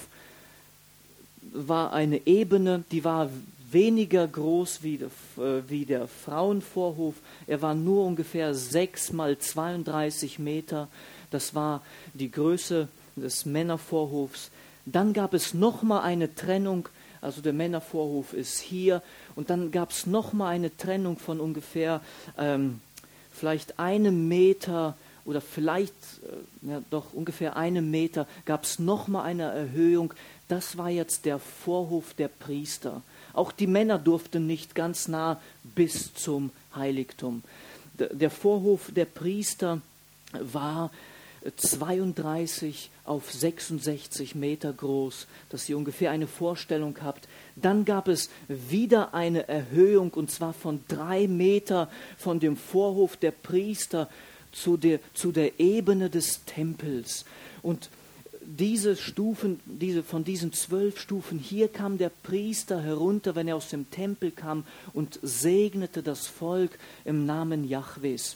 Speaker 1: war eine Ebene, die war weniger groß wie der, äh, wie der Frauenvorhof. Er war nur ungefähr sechs mal zweiunddreißig Meter. Das war die Größe des Männervorhofs. Dann gab es nochmal eine Trennung, also der Männervorhof ist hier. Und dann gab es nochmal eine Trennung von ungefähr ähm, vielleicht einem Meter oder vielleicht äh, ja, doch ungefähr einem Meter gab es nochmal eine Erhöhung. Das war jetzt der Vorhof der Priester. Auch die Männer durften nicht ganz nah bis zum Heiligtum. Der Vorhof der Priester war zweiunddreißig auf sechsundsechzig Meter groß, dass ihr ungefähr eine Vorstellung habt. Dann gab es wieder eine Erhöhung, und zwar von drei Meter von dem Vorhof der Priester zu der, zu der Ebene des Tempels. Und diese Stufen, diese, von diesen zwölf Stufen, hier kam der Priester herunter, wenn er aus dem Tempel kam, und segnete das Volk im Namen Jahwes.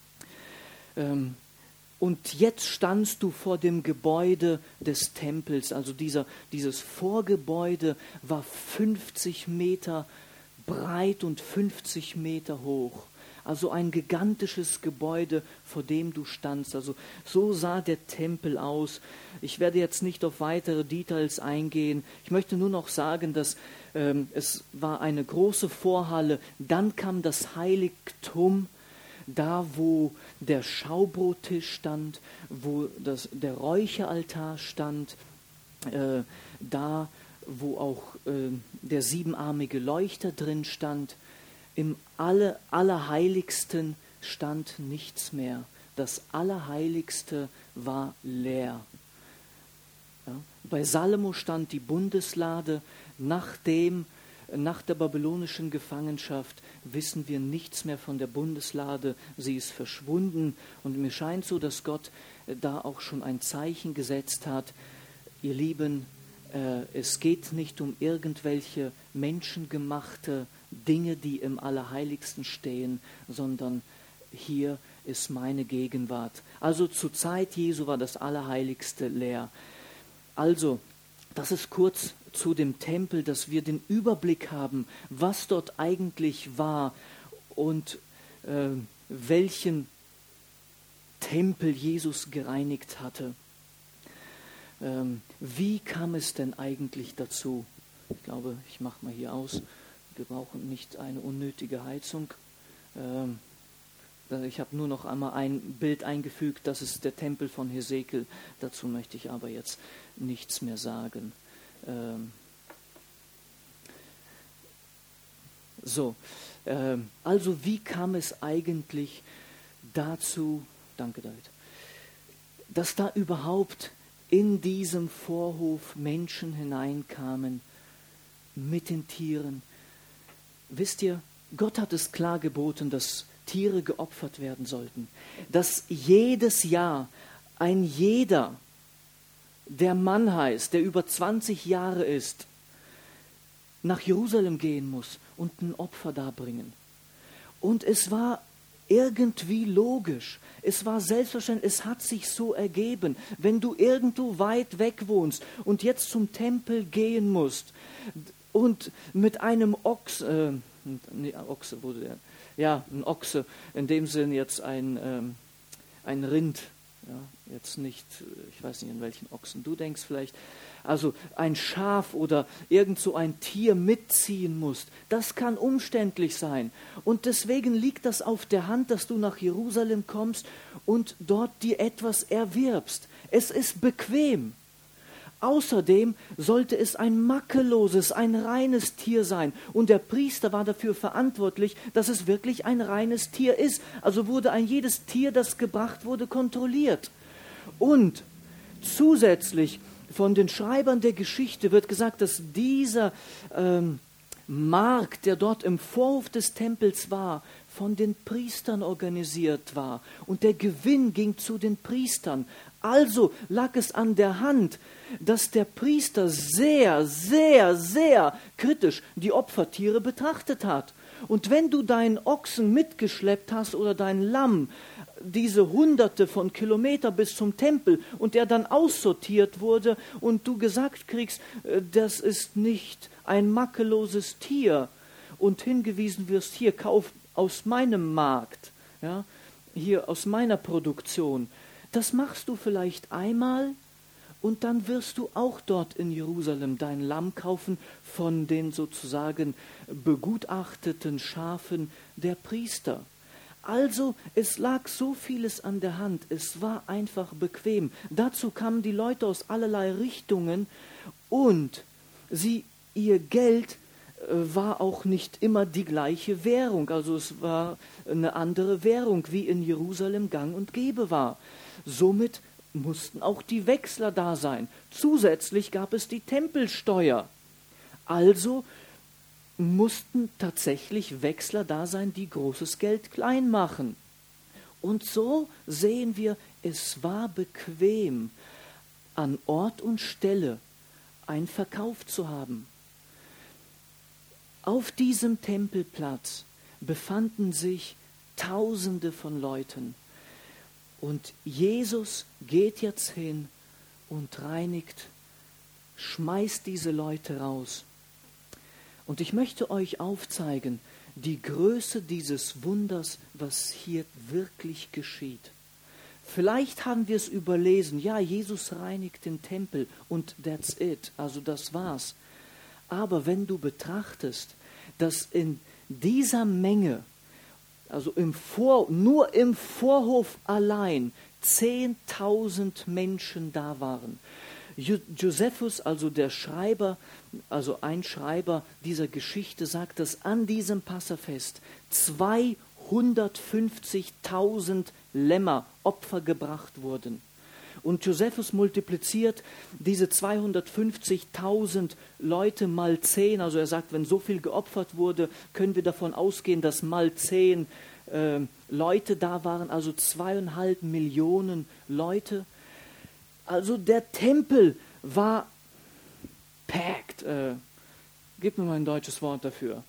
Speaker 1: Ähm, und jetzt standst du vor dem Gebäude des Tempels, also dieser, dieses Vorgebäude war fünfzig Meter breit und fünfzig Meter hoch. Also ein gigantisches Gebäude, vor dem du standst. Also so sah der Tempel aus. Ich werde jetzt nicht auf weitere Details eingehen. Ich möchte nur noch sagen, dass ähm, es war eine große Vorhalle. Dann kam das Heiligtum, da wo der Schaubrottisch stand, wo das, der Räucheraltar stand, äh, da wo auch äh, der siebenarmige Leuchter drin stand. Im Alle, Allerheiligsten stand nichts mehr. Das Allerheiligste war leer. Ja. Bei Salomo stand die Bundeslade. Nachdem, nach der babylonischen Gefangenschaft wissen wir nichts mehr von der Bundeslade. Sie ist verschwunden. Und mir scheint so, dass Gott da auch schon ein Zeichen gesetzt hat. Ihr Lieben, äh, es geht nicht um irgendwelche menschengemachte Dinge, die im Allerheiligsten stehen, sondern hier ist meine Gegenwart. Also zur Zeit Jesu war das Allerheiligste leer. Also, das ist kurz zu dem Tempel, dass wir den Überblick haben, was dort eigentlich war und äh, welchen Tempel Jesus gereinigt hatte. Ähm, wie kam es denn eigentlich dazu? Ich glaube, ich mache mal hier aus. Wir brauchen nicht eine unnötige Heizung. Ähm, ich habe nur noch einmal ein Bild eingefügt, das ist der Tempel von Hesekiel. Dazu möchte ich aber jetzt nichts mehr sagen. Ähm, so, ähm, also wie kam es eigentlich dazu, danke David, dass da überhaupt in diesem Vorhof Menschen hineinkamen mit den Tieren? Wisst ihr, Gott hat es klar geboten, dass Tiere geopfert werden sollten. Dass jedes Jahr ein jeder, der Mann heißt, der über zwanzig Jahre ist, nach Jerusalem gehen muss und ein Opfer darbringen. Und es war irgendwie logisch. Es war selbstverständlich, es hat sich so ergeben. Wenn du irgendwo weit weg wohnst und jetzt zum Tempel gehen musst, und mit einem Ochse, äh, nee, Ochse wurde der, ja, ein Ochse, in dem Sinn jetzt ein, ähm, ein Rind, ja, jetzt nicht, ich weiß nicht, an welchen Ochsen du denkst vielleicht, also ein Schaf oder irgend so ein Tier mitziehen musst, das kann umständlich sein. Und deswegen liegt das auf der Hand, dass du nach Jerusalem kommst und dort dir etwas erwirbst. Es ist bequem. Außerdem sollte es ein makelloses, ein reines Tier sein. Und der Priester war dafür verantwortlich, dass es wirklich ein reines Tier ist. Also wurde ein jedes Tier, das gebracht wurde, kontrolliert. Und zusätzlich von den Schreibern der Geschichte wird gesagt, dass dieser ähm, Markt, der dort im Vorhof des Tempels war, von den Priestern organisiert war. Und der Gewinn ging zu den Priestern. Also lag es an der Hand, dass der Priester sehr, sehr, sehr kritisch die Opfertiere betrachtet hat. Und wenn du deinen Ochsen mitgeschleppt hast oder dein Lamm, diese hunderte von Kilometern bis zum Tempel und der dann aussortiert wurde und du gesagt kriegst, das ist nicht ein makelloses Tier und hingewiesen wirst, hier, kauf aus meinem Markt, ja, hier aus meiner Produktion, das machst du vielleicht einmal und dann wirst du auch dort in Jerusalem dein Lamm kaufen von den sozusagen begutachteten Schafen der Priester. Also, es lag so vieles an der Hand, es war einfach bequem. Dazu kamen die Leute aus allerlei Richtungen und sie, ihr Geld äh, war auch nicht immer die gleiche Währung. Also es war eine andere Währung, wie in Jerusalem gang und gäbe war. Somit mussten auch die Wechsler da sein. Zusätzlich gab es die Tempelsteuer. Also mussten tatsächlich Wechsler da sein, die großes Geld klein machen. Und so sehen wir, es war bequem, an Ort und Stelle einen Verkauf zu haben. Auf diesem Tempelplatz befanden sich Tausende von Leuten. Und Jesus geht jetzt hin und reinigt, schmeißt diese Leute raus. Und ich möchte euch aufzeigen, die Größe dieses Wunders, was hier wirklich geschieht. Vielleicht haben wir es überlesen, ja, Jesus reinigt den Tempel und that's it, also das war's. Aber wenn du betrachtest, dass in dieser Menge, also im Vor, nur im Vorhof allein, zehntausend Menschen da waren. Josephus, also der Schreiber, also ein Schreiber dieser Geschichte, sagt, dass an diesem Passafest zweihundertfünfzigtausend Lämmer, Opfer gebracht wurden. Und Josephus multipliziert diese zweihundertfünfzigtausend Leute mal zehn, also er sagt, wenn so viel geopfert wurde, können wir davon ausgehen, dass mal zehn äh, Leute da waren, also zweieinhalb Millionen Leute. Also der Tempel war packed. Äh, gib mir mal ein deutsches Wort dafür.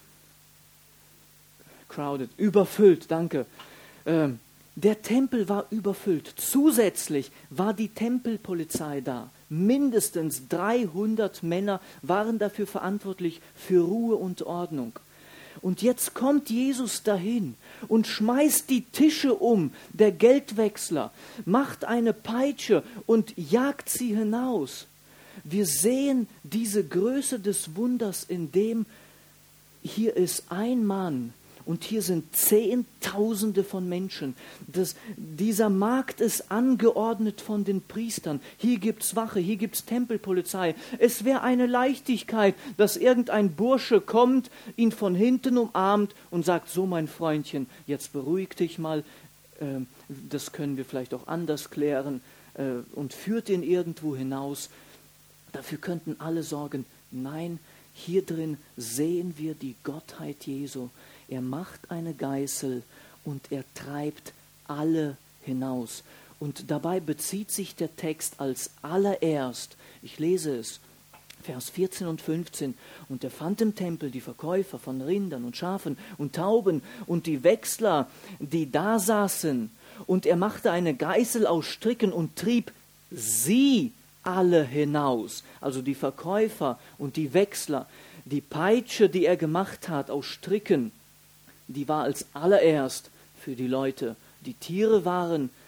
Speaker 1: Crowded, überfüllt, danke. Ähm, der Tempel war überfüllt. Zusätzlich war die Tempelpolizei da. Mindestens dreihundert Männer waren dafür verantwortlich für Ruhe und Ordnung. Und jetzt kommt Jesus dahin und schmeißt die Tische um, der Geldwechsler, macht eine Peitsche und jagt sie hinaus. Wir sehen diese Größe des Wunders, in dem hier ist ein Mann und hier sind Zehntausende von Menschen. Das, dieser Markt ist angeordnet von den Priestern. Hier gibt's Wache, hier gibt's Tempelpolizei. Es wäre eine Leichtigkeit, dass irgendein Bursche kommt, ihn von hinten umarmt und sagt, so mein Freundchen, jetzt beruhig dich mal, äh, das können wir vielleicht auch anders klären, äh, und führt ihn irgendwo hinaus. Dafür könnten alle sorgen. Nein, hier drin sehen wir die Gottheit Jesu. Er macht eine Geißel und er treibt alle hinaus. Und dabei bezieht sich der Text als allererst, ich lese es, Vers vierzehn und fünfzehn, und er fand im Tempel die Verkäufer von Rindern und Schafen und Tauben und die Wechsler, die da saßen, und er machte eine Geißel aus Stricken und trieb sie alle hinaus, also die Verkäufer und die Wechsler. Die Peitsche, die er gemacht hat aus Stricken, die war als allererst für die Leute. Die Tiere waren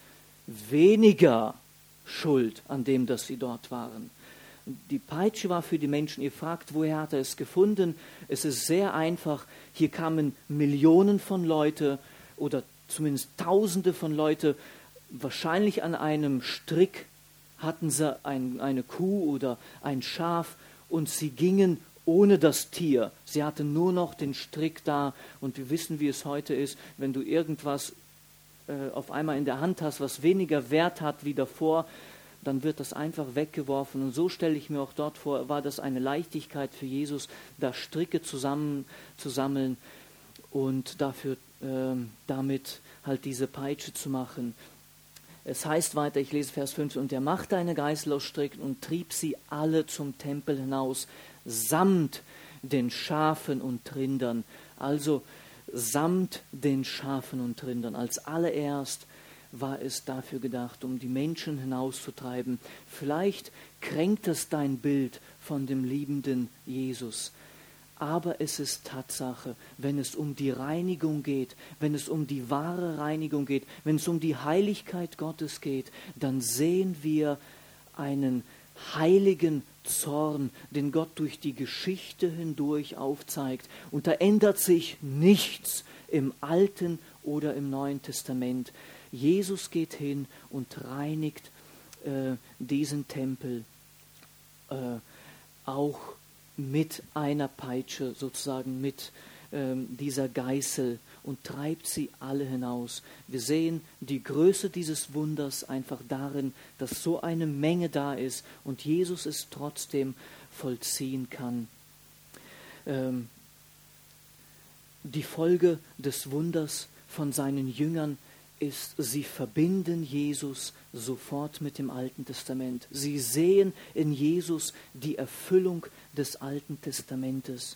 Speaker 1: weniger schuld an dem, dass sie dort waren. Die Peitsche war für die Menschen, ihr fragt, woher hat er es gefunden? Es ist sehr einfach, hier kamen Millionen von Leuten oder zumindest Tausende von Leuten, wahrscheinlich an einem Strick hatten sie ein, eine Kuh oder ein Schaf und sie gingen ohne das Tier. Sie hatten nur noch den Strick da und wir wissen, wie es heute ist, wenn du irgendwas äh, auf einmal in der Hand hast, was weniger Wert hat wie davor, dann wird das einfach weggeworfen. Und so stelle ich mir auch dort vor, war das eine Leichtigkeit für Jesus, da Stricke zusammen zu sammeln und dafür äh, damit halt diese Peitsche zu machen. Es heißt weiter, ich lese Vers fünf, und er machte eine Geißel aus Stricken und trieb sie alle zum Tempel hinaus, samt den Schafen und Rindern. Also samt den Schafen und Rindern. Als allererst war es dafür gedacht, um die Menschen hinauszutreiben. Vielleicht kränkt es dein Bild von dem liebenden Jesus. Aber es ist Tatsache, wenn es um die Reinigung geht, wenn es um die wahre Reinigung geht, wenn es um die Heiligkeit Gottes geht, dann sehen wir einen heiligen Zorn, den Gott durch die Geschichte hindurch aufzeigt. Und da ändert sich nichts im Alten oder im Neuen Testament. Jesus geht hin und reinigt äh, diesen Tempel äh, auch mit einer Peitsche, sozusagen mit ähm, dieser Geißel, und treibt sie alle hinaus. Wir sehen die Größe dieses Wunders einfach darin, dass so eine Menge da ist und Jesus es trotzdem vollziehen kann. Ähm, die Folge des Wunders von seinen Jüngern ist, sie verbinden Jesus sofort mit dem Alten Testament. Sie sehen in Jesus die Erfüllung des Alten Testamentes.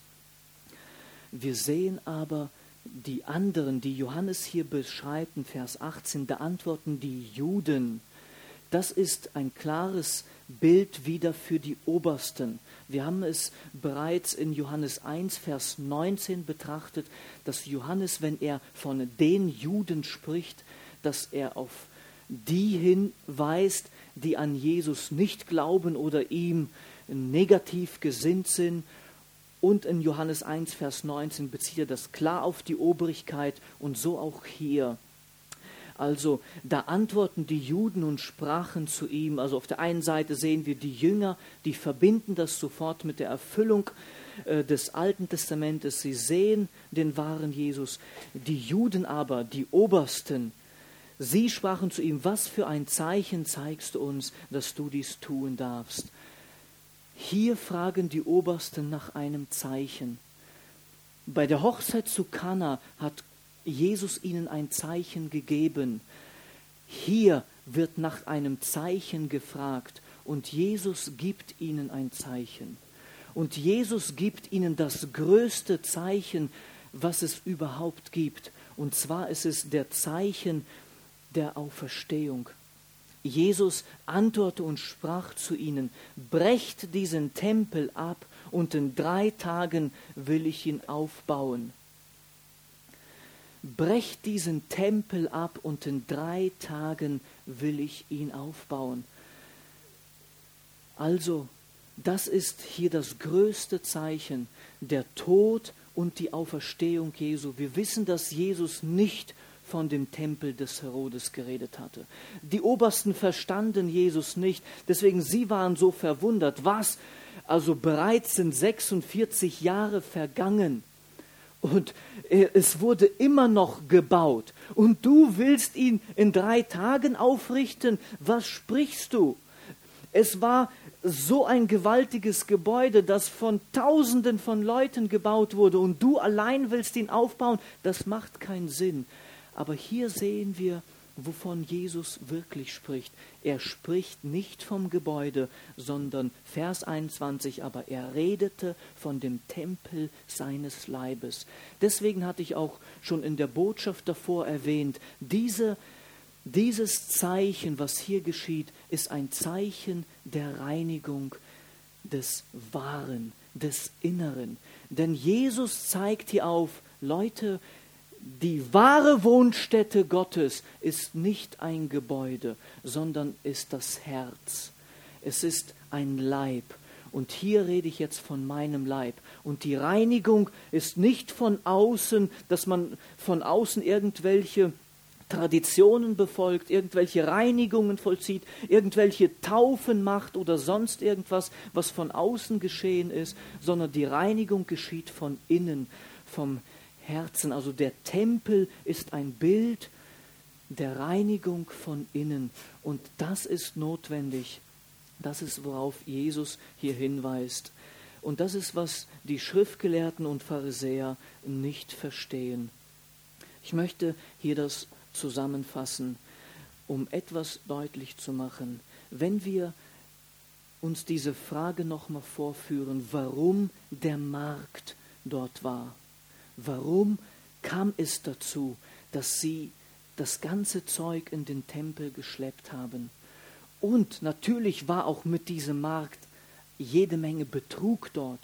Speaker 1: Wir sehen aber die anderen, die Johannes hier beschreibt, in Vers achtzehn, da antworten die Juden. Das ist ein klares Bild wieder für die Obersten. Wir haben es bereits in Johannes eins, Vers neunzehn betrachtet, dass Johannes, wenn er von den Juden spricht, dass er auf die hinweist, die an Jesus nicht glauben oder ihm negativ gesinnt sind. Und in Johannes eins, Vers neunzehn bezieht er das klar auf die Obrigkeit und so auch hier. Also da antworten die Juden und sprachen zu ihm. Also auf der einen Seite sehen wir die Jünger, die verbinden das sofort mit der Erfüllung äh, des Alten Testamentes. Sie sehen den wahren Jesus. Die Juden aber, die Obersten, sie sprachen zu ihm, was für ein Zeichen zeigst du uns, dass du dies tun darfst? Hier fragen die Obersten nach einem Zeichen. Bei der Hochzeit zu Kana hat Jesus ihnen ein Zeichen gegeben. Hier wird nach einem Zeichen gefragt und Jesus gibt ihnen ein Zeichen. Und Jesus gibt ihnen das größte Zeichen, was es überhaupt gibt. Und zwar ist es der Zeichen der Auferstehung. Jesus antwortete und sprach zu ihnen, brecht diesen Tempel ab und in drei Tagen will ich ihn aufbauen. Brecht diesen Tempel ab und in drei Tagen will ich ihn aufbauen. Also, das ist hier das größte Zeichen, der Tod und die Auferstehung Jesu. Wir wissen, dass Jesus nicht von dem Tempel des Herodes geredet hatte. Die Obersten verstanden Jesus nicht, deswegen sie waren so verwundert. Was? Also bereits sind sechsundvierzig Jahre vergangen und es wurde immer noch gebaut und du willst ihn in drei Tagen aufrichten? Was sprichst du? Es war so ein gewaltiges Gebäude, das von Tausenden von Leuten gebaut wurde und du allein willst ihn aufbauen? Das macht keinen Sinn. Aber hier sehen wir, wovon Jesus wirklich spricht. Er spricht nicht vom Gebäude, sondern Vers einundzwanzig, aber er redete von dem Tempel seines Leibes. Deswegen hatte ich auch schon in der Botschaft davor erwähnt, diese, dieses Zeichen, was hier geschieht, ist ein Zeichen der Reinigung des Wahren, des Inneren. Denn Jesus zeigt hier auf, Leute, die wahre Wohnstätte Gottes ist nicht ein Gebäude, sondern ist das Herz. Es ist ein Leib. Und hier rede ich jetzt von meinem Leib. Und die Reinigung ist nicht von außen, dass man von außen irgendwelche Traditionen befolgt, irgendwelche Reinigungen vollzieht, irgendwelche Taufen macht oder sonst irgendwas, was von außen geschehen ist, sondern die Reinigung geschieht von innen, vom Herzen. Also der Tempel ist ein Bild der Reinigung von innen. Und das ist notwendig. Das ist, worauf Jesus hier hinweist. Und das ist, was die Schriftgelehrten und Pharisäer nicht verstehen. Ich möchte hier das zusammenfassen, um etwas deutlich zu machen. Wenn wir uns diese Frage nochmal vorführen, warum der Markt dort war. Warum kam es dazu, dass sie das ganze Zeug in den Tempel geschleppt haben? Und natürlich war auch mit diesem Markt jede Menge Betrug dort.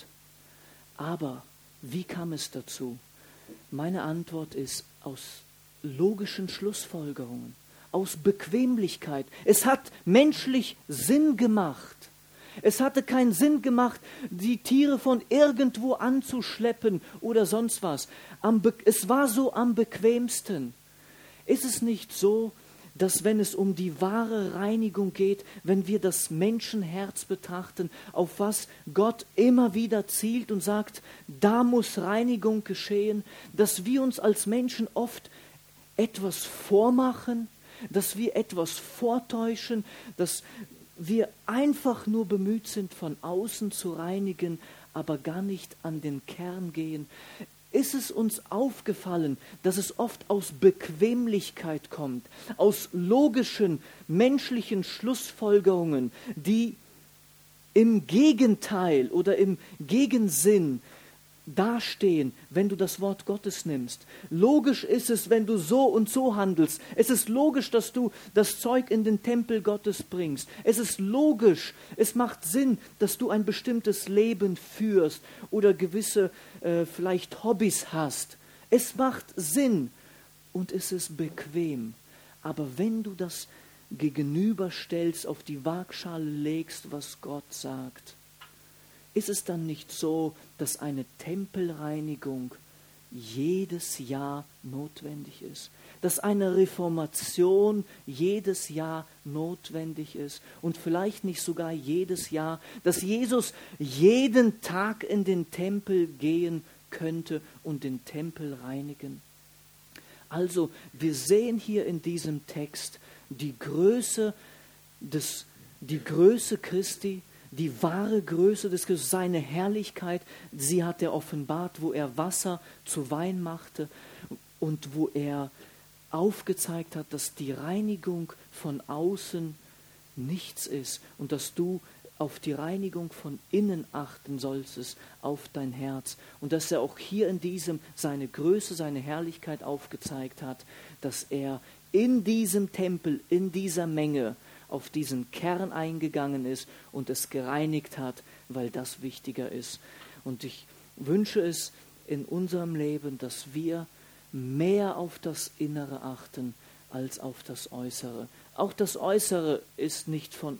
Speaker 1: Aber wie kam es dazu? Meine Antwort ist aus logischen Schlussfolgerungen, aus Bequemlichkeit. Es hat menschlich Sinn gemacht. Es hatte keinen Sinn gemacht, die Tiere von irgendwo anzuschleppen oder sonst was. Am Be- es war so am bequemsten. Ist es nicht so, dass wenn es um die wahre Reinigung geht, wenn wir das Menschenherz betrachten, auf was Gott immer wieder zielt und sagt, da muss Reinigung geschehen, dass wir uns als Menschen oft etwas vormachen, dass wir etwas vortäuschen, dass wir einfach nur bemüht sind, von außen zu reinigen, aber gar nicht an den Kern gehen. Ist es uns aufgefallen, dass es oft aus Bequemlichkeit kommt, aus logischen, menschlichen Schlussfolgerungen, die im Gegenteil oder im Gegensinn dastehen, wenn du das Wort Gottes nimmst. Logisch ist es, wenn du so und so handelst. Es ist logisch, dass du das Zeug in den Tempel Gottes bringst. Es ist logisch, es macht Sinn, dass du ein bestimmtes Leben führst oder gewisse äh, vielleicht Hobbys hast. Es macht Sinn und es ist bequem. Aber wenn du das gegenüberstellst, auf die Waagschale legst, was Gott sagt, ist es dann nicht so, dass eine Tempelreinigung jedes Jahr notwendig ist? Dass eine Reformation jedes Jahr notwendig ist und vielleicht nicht sogar jedes Jahr, dass Jesus jeden Tag in den Tempel gehen könnte und den Tempel reinigen? Also, wir sehen hier in diesem Text die Größe des, die Größe Christi, die wahre Größe des Christus, seine Herrlichkeit, sie hat er offenbart, wo er Wasser zu Wein machte und wo er aufgezeigt hat, dass die Reinigung von außen nichts ist und dass du auf die Reinigung von innen achten solltest, auf dein Herz. Und dass er auch hier in diesem seine Größe, seine Herrlichkeit aufgezeigt hat, dass er in diesem Tempel, in dieser Menge, auf diesen Kern eingegangen ist und es gereinigt hat, weil das wichtiger ist. Und ich wünsche es in unserem Leben, dass wir mehr auf das Innere achten als auf das Äußere. Auch das Äußere ist nicht von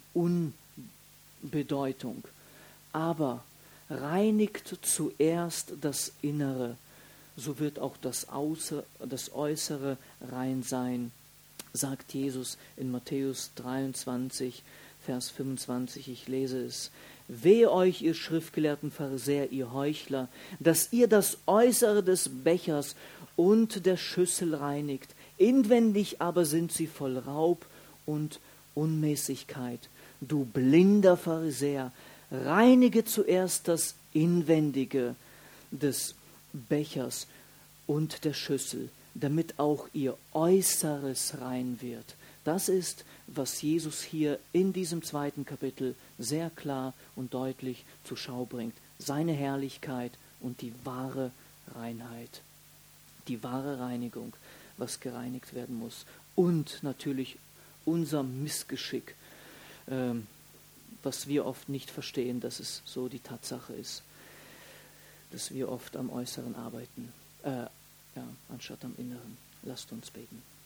Speaker 1: Unbedeutung, aber reinigt zuerst das Innere, so wird auch das, Außer, das Äußere rein sein, sagt Jesus in Matthäus dreiundzwanzig, Vers fünfundzwanzig, ich lese es. Wehe euch, ihr schriftgelehrten Pharisäer, ihr Heuchler, dass ihr das Äußere des Bechers und der Schüssel reinigt, inwendig aber sind sie voll Raub und Unmäßigkeit. Du blinder Pharisäer, reinige zuerst das Inwendige des Bechers und der Schüssel, damit auch ihr Äußeres rein wird. Das ist, was Jesus hier in diesem zweiten Kapitel sehr klar und deutlich zur Schau bringt. Seine Herrlichkeit und die wahre Reinheit, die wahre Reinigung, was gereinigt werden muss. Und natürlich unser Missgeschick, ähm, was wir oft nicht verstehen, dass es so die Tatsache ist, dass wir oft am Äußeren arbeiten, äh, ja, anstatt am Inneren. Lasst uns beten.